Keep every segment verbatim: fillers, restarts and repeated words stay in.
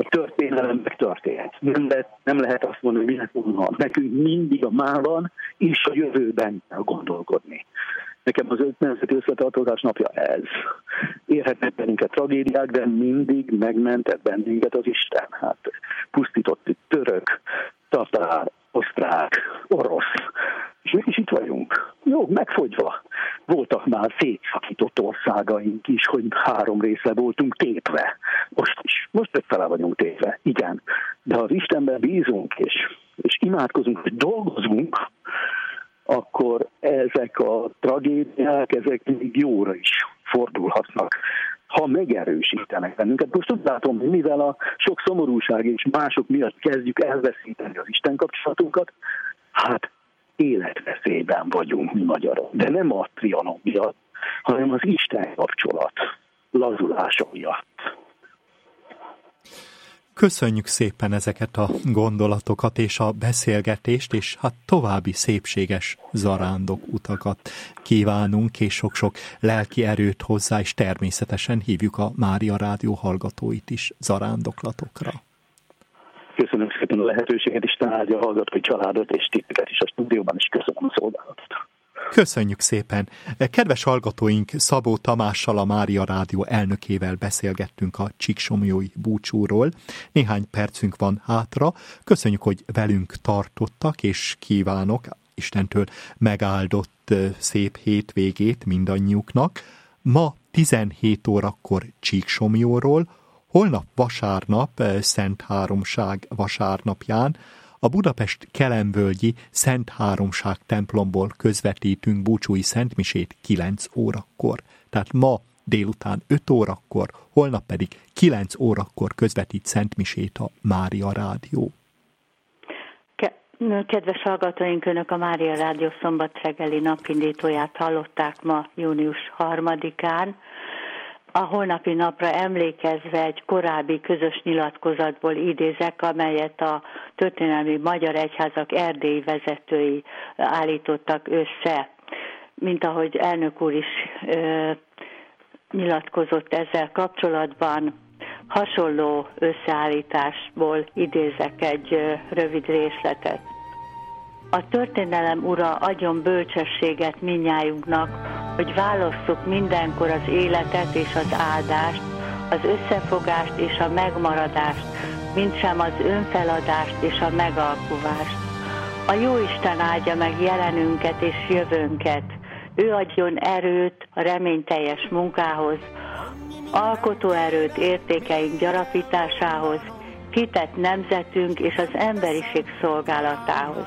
történelem megtörténhet. Nem lehet, nem lehet azt mondani, hogy mi lett volna. Nekünk mindig a mában és a jövőben kell gondolkodni. Nekem az nemzeti összetartozás napja ez. Érhetnek bennünket tragédiák, de mindig megmentett bennünket az Isten. Hát pusztított török, tatár, osztrák, orosz. És mi is itt vagyunk. Jó, megfogyva. Voltak már szétszakított országaink is, hogy három részre voltunk tépve. Most is. Most ötfele vagyunk tépve. Igen. De ha az Istenben bízunk, és, és imádkozunk, hogy dolgozunk, akkor ezek a tragédiák, ezek még jóra is fordulhatnak, ha megerősítenek bennünket. Most úgy látom, hogy mivel a sok szomorúság és mások miatt kezdjük elveszíteni az Isten kapcsolatunkat, hát életveszélyben vagyunk mi magyarok. De nem a Trianon miatt, hanem az Isten kapcsolat lazulása miatt. Köszönjük szépen ezeket a gondolatokat és a beszélgetést, és hát további szépséges zarándok utakat kívánunk, és sok-sok lelki erőt hozzá, és természetesen hívjuk a Mária Rádió hallgatóit is zarándoklatokra. Köszönöm szépen a lehetőséget, és áldja a hallgatói családot, és titeket is a stúdióban is köszönöm a szolgálatot. Köszönjük szépen! Kedves hallgatóink, Szabó Tamással, a Mária Rádió elnökével beszélgettünk a csíksomlyói búcsúról. Néhány percünk van hátra. Köszönjük, hogy velünk tartottak, és kívánok Istentől megáldott szép hétvégét mindannyiuknak. Ma tizenhét órakor Csíksomlyóról, holnap vasárnap, Szent Háromság vasárnapján a Budapest Kelenvölgyi Szent Háromság templomból közvetítünk búcsúi szentmisét kilenc órakor. Tehát ma délután öt órakor, holnap pedig kilenc órakor közvetít szentmisét a Mária Rádió. Kedves hallgatóink, Önök a Mária Rádió szombat reggeli napindítóját hallották ma június harmadikán. A holnapi napra emlékezve egy korábbi közös nyilatkozatból idézek, amelyet a történelmi magyar egyházak erdélyi vezetői állítottak össze. Mint ahogy elnök úr is ö, nyilatkozott ezzel kapcsolatban, hasonló összeállításból idézek egy ö, rövid részletet. A történelem ura adjon bölcsességet mindnyájunknak, hogy válasszuk mindenkor az életet és az áldást, az összefogást és a megmaradást, mintsem az önfeladást és a megalkuvást. A Jóisten áldja meg jelenünket és jövőnket. Ő adjon erőt a reményteljes munkához, alkotó erőt értékeink gyarapításához, hitett nemzetünk és az emberiség szolgálatához.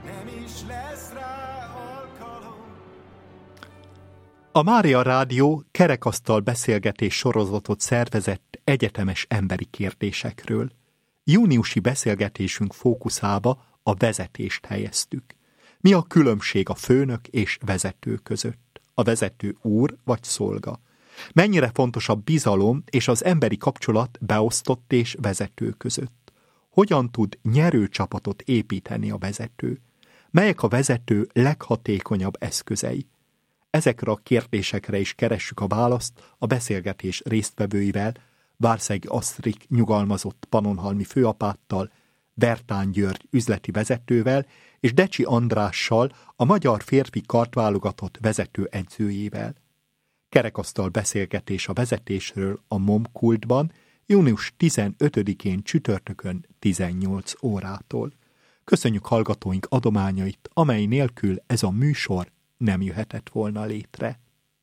A Mária Rádió kerekasztal beszélgetés sorozatot szervezett egyetemes emberi kérdésekről. Júniusi beszélgetésünk fókuszába a vezetést helyeztük. Mi a különbség a főnök és vezető között? A vezető úr vagy szolga? Mennyire fontos a bizalom és az emberi kapcsolat beosztott és vezető között? Hogyan tud nyerő csapatot építeni a vezető? Melyek a vezető leghatékonyabb eszközei? Ezekre a kérdésekre is keressük a választ a beszélgetés résztvevőivel, Várszegi Asztrik nyugalmazott pannonhalmi főapáttal, Bertán György üzleti vezetővel és Decsi Andrással, a magyar férfi kartválogatott vezető edzőjével. Kerekasztal beszélgetés a vezetésről a Momkultban, június tizenötödikén csütörtökön tizennyolc órától. Köszönjük hallgatóink adományait, amely nélkül ez a műsor nem jöhetett volna létre.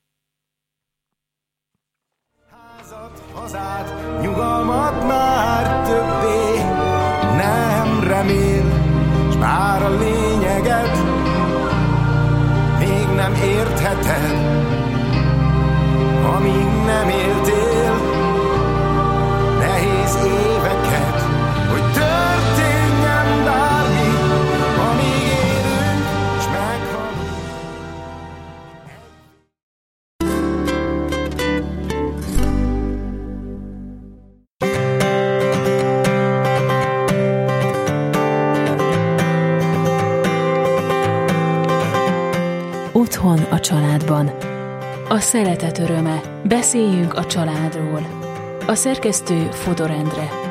Házat, hazát, nyugalmat már többé nem remél, s bár a lényeget még nem értheted, amíg nem éltél nehéz éveket, hogy történjen bármi, amíg élünk, s meghalunk. Otthon a családban. A szeretet öröme. Beszéljünk a családról. A szerkesztő Fodor Endre.